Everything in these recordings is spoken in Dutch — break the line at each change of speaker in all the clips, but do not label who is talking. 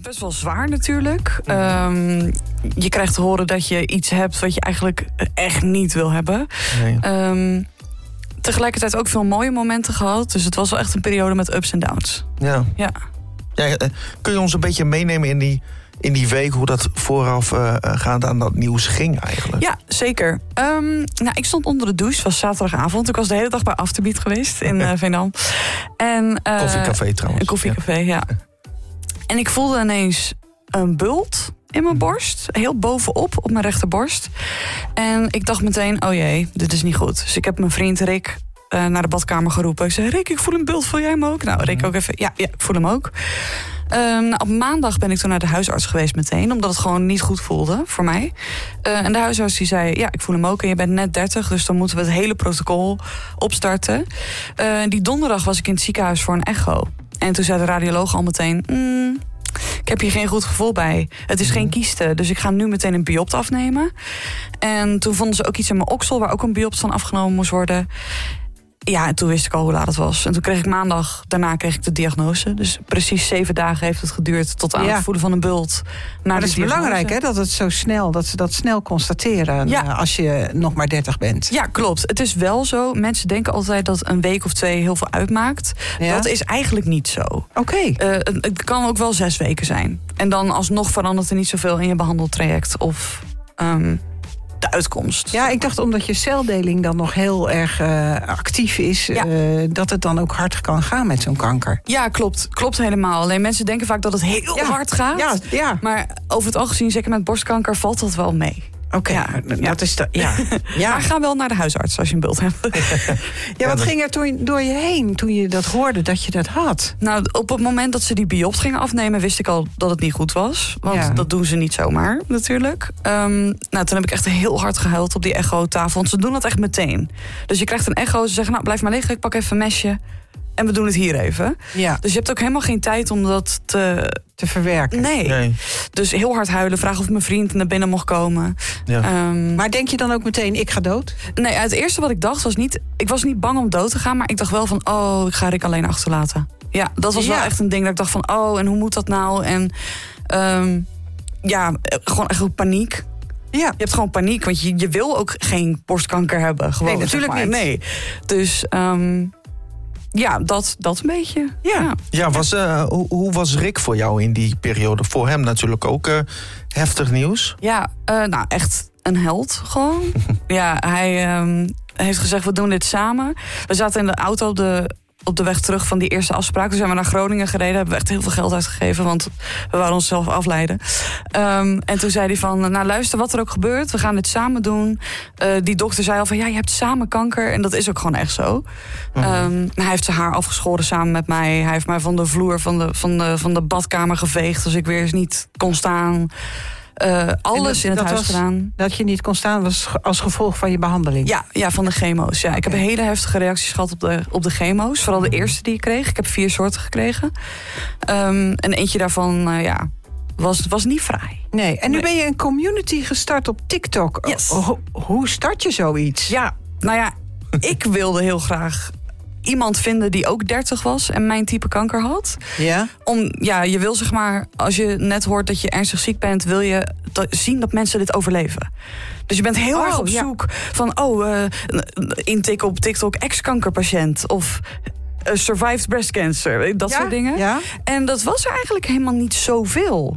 best wel zwaar natuurlijk. Je krijgt te horen dat je iets hebt wat je eigenlijk echt niet wil hebben. Nee. Tegelijkertijd ook veel mooie momenten gehad. Dus het was wel echt een periode met ups en downs.
Ja. Kun je ons een beetje meenemen in die week, hoe dat vooraf gaande aan dat nieuws ging eigenlijk?
Ja, zeker. Ik stond onder de douche, het was zaterdagavond. Ik was de hele dag bij Afterbeat geweest in Veendam.
Koffiecafé trouwens.
Een koffiecafé, ja. En ik voelde ineens een bult in mijn borst. Heel bovenop, op mijn rechterborst. En ik dacht meteen, oh jee, dit is niet goed. Dus ik heb mijn vriend Rick naar de badkamer geroepen. Ik zei, Rick, ik voel een bult, voel jij hem ook? Nou, Rick ook even, ja, ik voel hem ook. Op maandag ben ik toen naar de huisarts geweest meteen, omdat het gewoon niet goed voelde voor mij. En de huisarts die zei, ja, ik voel hem ook en je bent net 30, dus dan moeten we het hele protocol opstarten. Die donderdag was ik in het ziekenhuis voor een echo. En toen zei de radioloog al meteen, ik heb hier geen goed gevoel bij. Het is geen kieste, dus ik ga nu meteen een biopt afnemen. En toen vonden ze ook iets in mijn oksel waar ook een biopt van afgenomen moest worden. Ja, en toen wist ik al hoe laat het was. En toen kreeg ik maandag, daarna kreeg ik de diagnose. Dus precies 7 dagen heeft het geduurd tot aan het voelen van een bult.
Maar dat is belangrijk, hè, dat het zo snel, dat ze dat snel constateren als je nog maar 30 bent.
Ja, klopt. Het is wel zo. Mensen denken altijd dat een week of 2 heel veel uitmaakt. Ja? Dat is eigenlijk niet zo.
Oké.
Het kan ook wel 6 weken zijn. En dan alsnog verandert er niet zoveel in je behandeltraject of de uitkomst.
Ja, ik dacht omdat je celdeling dan nog heel erg actief is, dat het dan ook hard kan gaan met zo'n kanker.
Ja, klopt. Klopt helemaal. Alleen mensen denken vaak dat het heel hard gaat. Ja. Maar over het algemeen, zeker met borstkanker, valt dat wel mee.
Oké, dat is
Maar ga wel naar de huisarts als je een bult hebt.
Wat ging er door je heen toen je dat hoorde dat je dat had?
Nou, op het moment dat ze die biopt gingen afnemen, wist ik al dat het niet goed was. Want dat doen ze niet zomaar, natuurlijk. Toen heb ik echt heel hard gehuild op die echotafel. Want ze doen dat echt meteen. Dus je krijgt een echo, ze zeggen, nou, blijf maar liggen, ik pak even een mesje. En we doen het hier even. Ja. Dus je hebt ook helemaal geen tijd om dat
te verwerken.
Nee. Dus heel hard huilen, vragen of mijn vriend naar binnen mocht komen.
Ja. Maar denk je dan ook meteen, ik ga dood?
Nee, het eerste wat ik dacht was niet, ik was niet bang om dood te gaan, maar ik dacht wel van, ik ga Rick alleen achterlaten. Ja, dat was wel echt een ding dat ik dacht van, en hoe moet dat nou? En gewoon echt paniek. Ja. Je hebt gewoon paniek, want je wil ook geen borstkanker hebben. Gewoon,
nee, natuurlijk niet.
Nee. Dus dat een beetje.
Ja, hoe was Rick voor jou in die periode? Voor hem natuurlijk ook heftig nieuws.
Ja, echt een held gewoon. Ja, hij heeft gezegd, we doen dit samen. We zaten in de auto op de weg terug van die eerste afspraak. Toen zijn we naar Groningen gereden. Hebben we echt heel veel geld uitgegeven, want we wouden onszelf afleiden. En toen zei hij van, luister, wat er ook gebeurt, we gaan dit samen doen. Die dokter zei al van, je hebt samen kanker. En dat is ook gewoon echt zo. Hij heeft zijn haar afgeschoren samen met mij. Hij heeft mij van de vloer van de badkamer geveegd als ik weer eens niet kon staan. Alles in het huis gedaan.
Dat je niet kon staan was als gevolg van je behandeling?
Ja, van de chemo's. Ja. Ik heb hele heftige reacties gehad op de chemo's. Vooral de eerste die ik kreeg. Ik heb 4 soorten gekregen. En eentje daarvan, was niet fraai.
Nee. En nu ben je een community gestart op TikTok.
Yes.
Hoe start je zoiets?
Ja, ik wilde heel graag iemand vinden die ook 30 was en mijn type kanker had. Ja? Je wil zeg maar, als je net hoort dat je ernstig ziek bent, wil je zien dat mensen dit overleven. Dus je bent heel erg op zoek van, intikken op TikTok ex-kankerpatiënt of survived breast cancer, dat soort dingen. Ja? En dat was er eigenlijk helemaal niet zoveel.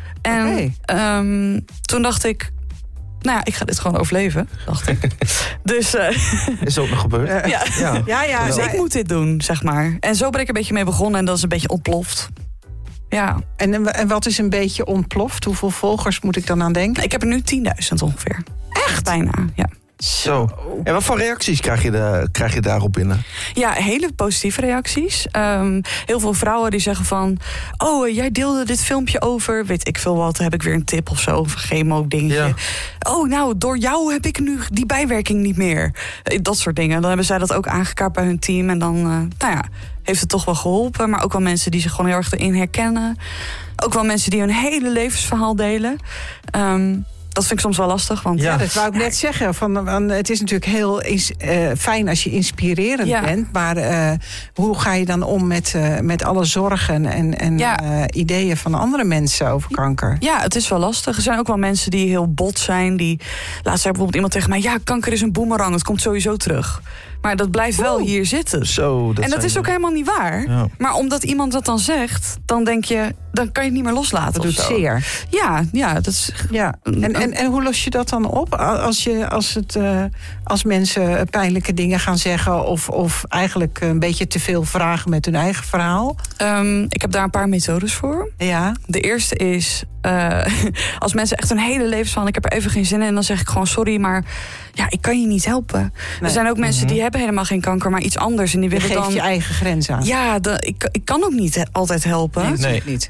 En toen dacht ik, ik ga dit gewoon overleven, dacht ik. Dus
is ook nog gebeurd.
Dus ik moet dit doen, zeg maar. En zo ben ik een beetje mee begonnen en dat is een beetje ontploft. Ja.
En wat is een beetje ontploft? Hoeveel volgers moet ik dan aan denken?
Ik heb er nu 10.000 ongeveer. Echt? Bijna, ja.
Zo. En wat voor reacties krijg je daarop binnen?
Ja, hele positieve reacties. Heel veel vrouwen die zeggen van, jij deelde dit filmpje over, weet ik veel wat, heb ik weer een tip of zo, of een chemo-dingetje. Ja. Door jou heb ik nu die bijwerking niet meer. Dat soort dingen. Dan hebben zij dat ook aangekaart bij hun team en dan, heeft het toch wel geholpen. Maar ook wel mensen die zich gewoon heel erg erin herkennen. Ook wel mensen die hun hele levensverhaal delen. Dat vind ik soms wel lastig. Want
Ja, dat wou ik net zeggen. Het is natuurlijk heel fijn als je inspirerend bent. Maar hoe ga je dan om met alle zorgen en ideeën van andere mensen over kanker?
Ja, het is wel lastig. Er zijn ook wel mensen die heel bot zijn. Laatst zei bijvoorbeeld iemand tegen mij... ja, kanker is een boemerang, het komt sowieso terug. Maar dat blijft wel hier zitten.
En
dat is ook helemaal niet waar. Ja. Maar omdat iemand dat dan zegt, dan denk je... dan kan je het niet meer loslaten.
Dat doet zeer.
Ja, dat is...
Ja. En hoe los je dat dan op? Als mensen pijnlijke dingen gaan zeggen... of eigenlijk een beetje te veel vragen met hun eigen verhaal?
Ik heb daar een paar methodes voor.
Ja.
De eerste is... als mensen echt een hele levensverhaal... ik heb er even geen zin in, dan zeg ik gewoon sorry... maar ja, ik kan je niet helpen. Nee. Er zijn ook mensen die hebben helemaal geen kanker... maar iets anders en die willen dan...
Je geeft je eigen grens aan.
Ja, ik kan ook niet altijd helpen.
Nee. Niet.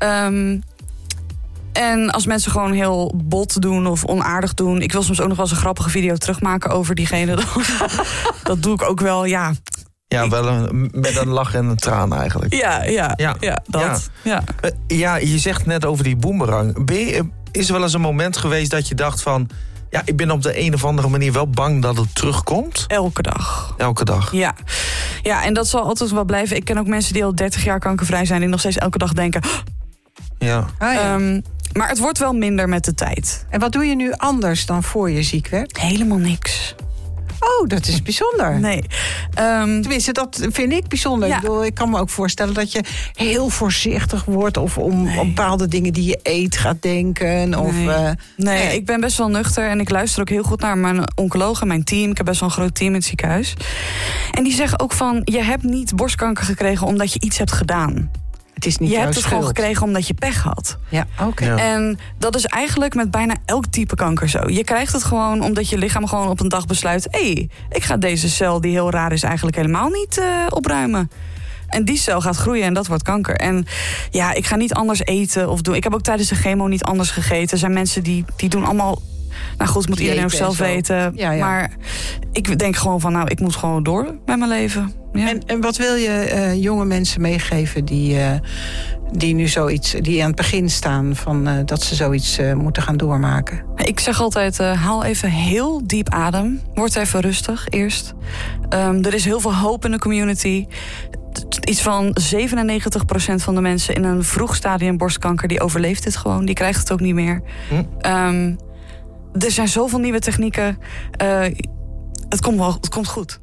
En als mensen gewoon heel bot doen of onaardig doen... ik wil soms ook nog wel eens een grappige video terugmaken over diegene. Dat doe ik ook wel, ja...
Ja, wel met een lach en een traan eigenlijk.
Ja, dat.
Ja, je zegt net over die boemerang. Is er wel eens een moment geweest dat je dacht van... ja, ik ben op de een of andere manier wel bang dat het terugkomt?
Elke dag.
Elke dag?
Ja, en dat zal altijd wel blijven. Ik ken ook mensen die al 30 jaar kankervrij zijn... die nog steeds elke dag denken...
Ja.
Maar het wordt wel minder met de tijd.
En wat doe je nu anders dan voor je ziek werd?
Helemaal niks.
Oh, dat is bijzonder.
Nee.
Tenminste, dat vind ik bijzonder. Ja. Ik kan me ook voorstellen dat je heel voorzichtig wordt... of om bepaalde dingen die je eet gaat denken. Of,
nee, ik ben best wel nuchter en ik luister ook heel goed naar mijn oncoloog en mijn team. Ik heb best wel een groot team in het ziekenhuis. En die zeggen ook van, je hebt niet borstkanker gekregen omdat je iets hebt gedaan.
Het is niet
je hebt het
schuld.
gewoon gekregen omdat je pech had.
Ja, oké.
Ja.
En dat is eigenlijk met bijna elk type kanker zo. Je krijgt het gewoon omdat je lichaam gewoon op een dag besluit... ik ga deze cel die heel raar is eigenlijk helemaal niet opruimen. En die cel gaat groeien en dat wordt kanker. En ja, ik ga niet anders eten of doen. Ik heb ook tijdens de chemo niet anders gegeten. Er zijn mensen die doen allemaal... Nou goed, moet iedereen ook zelf weten. Ja. Maar ik denk gewoon van, ik moet gewoon door met mijn leven. Ja.
En wat wil je jonge mensen meegeven die nu zoiets, die aan het begin staan van dat ze zoiets moeten gaan doormaken?
Ik zeg altijd, haal even heel diep adem. Word even rustig eerst. Er is heel veel hoop in de community. Iets van 97% van de mensen in een vroeg stadium borstkanker... die overleeft dit gewoon, die krijgt het ook niet meer. Er zijn zoveel nieuwe technieken. Het komt goed.